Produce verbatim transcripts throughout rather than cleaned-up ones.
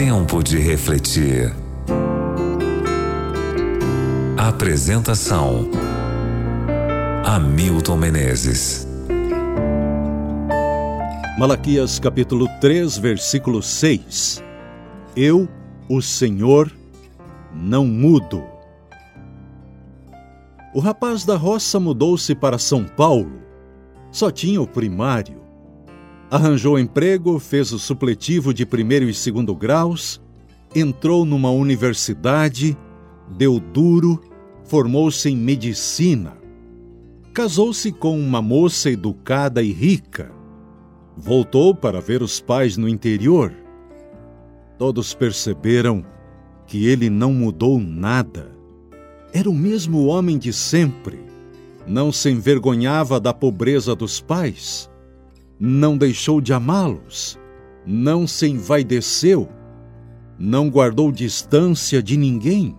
Tempo de refletir. Apresentação: Hamilton Menezes. Malaquias capítulo três, versículo seis. Eu, o Senhor, não mudo. O rapaz da roça mudou-se para São Paulo. Só tinha o primário. Arranjou emprego, fez o supletivo de primeiro e segundo graus, entrou numa universidade, deu duro, formou-se em medicina. Casou-se com uma moça educada e rica. Voltou para ver os pais no interior. Todos perceberam que ele não mudou nada. Era o mesmo homem de sempre. Não se envergonhava da pobreza dos pais. Não deixou de amá-los. Não se envaideceu. Não guardou distância de ninguém.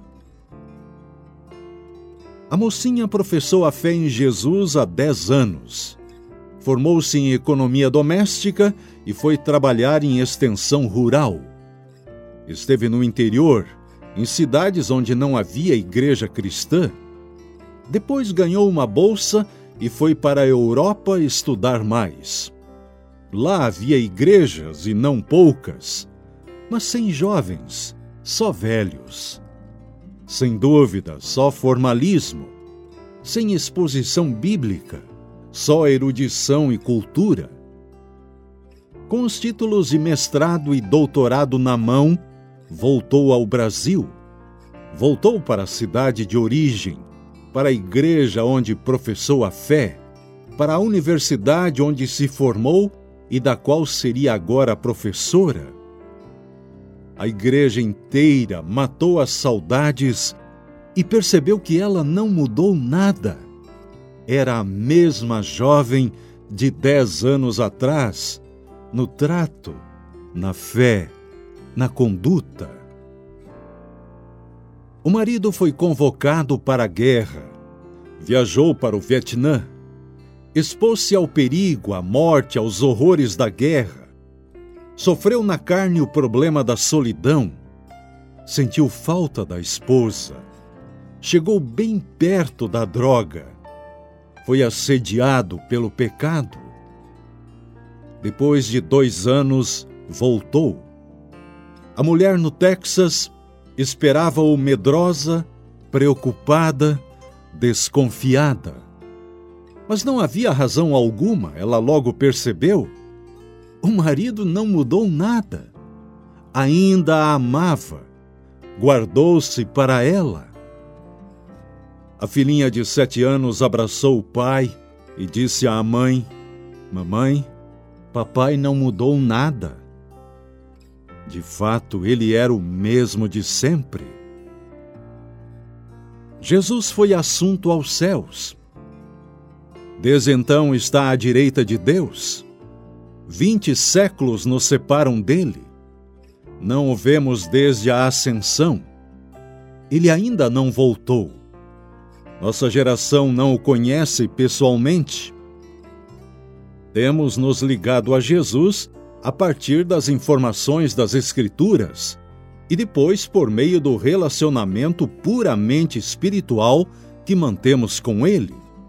A mocinha professou a fé em Jesus há dez anos. Formou-se em economia doméstica e foi trabalhar em extensão rural. Esteve no interior, em cidades onde não havia igreja cristã. Depois ganhou uma bolsa e foi para a Europa estudar mais. Lá havia igrejas e não poucas, mas sem jovens, só velhos. Sem dúvida, só formalismo. Sem exposição bíblica, só erudição e cultura. Com os títulos de mestrado e doutorado na mão, voltou ao Brasil. Voltou para a cidade de origem, para a igreja onde professou a fé, para a universidade onde se formou e da qual seria agora professora. A igreja inteira matou as saudades e percebeu que ela não mudou nada. Era a mesma jovem de dez anos atrás, no trato, na fé, na conduta. O marido foi convocado para a guerra. Viajou para o Vietnã. Expôs-se ao perigo, à morte, aos horrores da guerra. Sofreu na carne o problema da solidão. Sentiu falta da esposa. Chegou bem perto da droga. Foi assediado pelo pecado. Depois de dois anos, voltou. A mulher no Texas esperava-o medrosa, preocupada, desconfiada. Mas não havia razão alguma, ela logo percebeu. O marido não mudou nada. Ainda a amava. Guardou-se para ela. A filhinha de sete anos abraçou o pai e disse à mãe: Mamãe, papai não mudou nada. De fato, ele era o mesmo de sempre. Jesus foi assunto aos céus. Desde então está à direita de Deus. Vinte séculos nos separam dele. Não o vemos desde a ascensão. Ele ainda não voltou. Nossa geração não o conhece pessoalmente. Temos nos ligado a Jesus a partir das informações das Escrituras e depois por meio do relacionamento puramente espiritual que mantemos com Ele.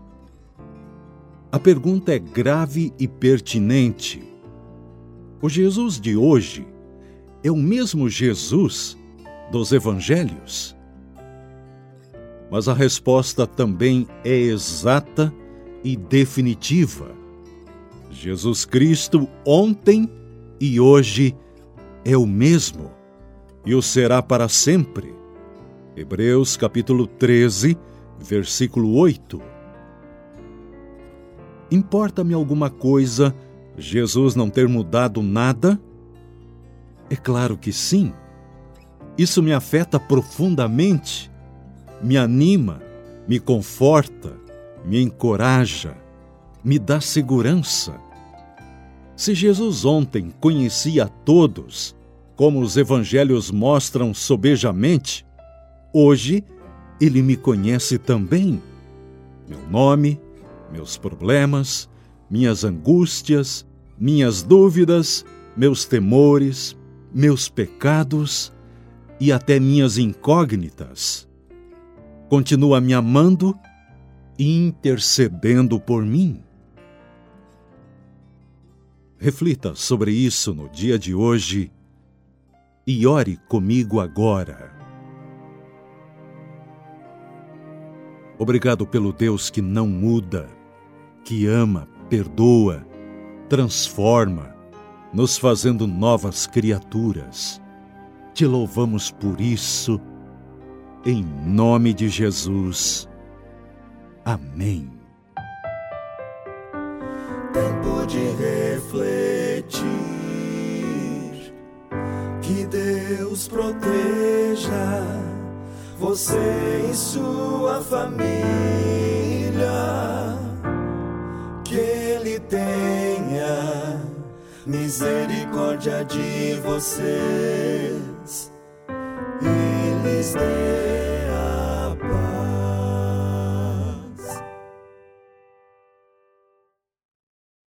A pergunta é grave e pertinente. O Jesus de hoje é o mesmo Jesus dos Evangelhos? Mas a resposta também é exata e definitiva. Jesus Cristo ontem e hoje é o mesmo, e o será para sempre. Hebreus capítulo treze, versículo oito. Importa-me alguma coisa Jesus não ter mudado nada? É claro que sim. Isso me afeta profundamente, me anima, me conforta, me encoraja, me dá segurança. Se Jesus ontem conhecia a todos, como os evangelhos mostram sobejamente, hoje ele me conhece também. Meu nome, meus problemas, minhas angústias, minhas dúvidas, meus temores, meus pecados e até minhas incógnitas. Continua me amando e intercedendo por mim. Reflita sobre isso no dia de hoje e ore comigo agora. Obrigado pelo Deus que não muda, que ama, perdoa, transforma, nos fazendo novas criaturas. Te louvamos por isso, em nome de Jesus. Amém. Tempo de refletir, que Deus proteja você e sua família, que Ele tenha misericórdia de vocês e lhes dê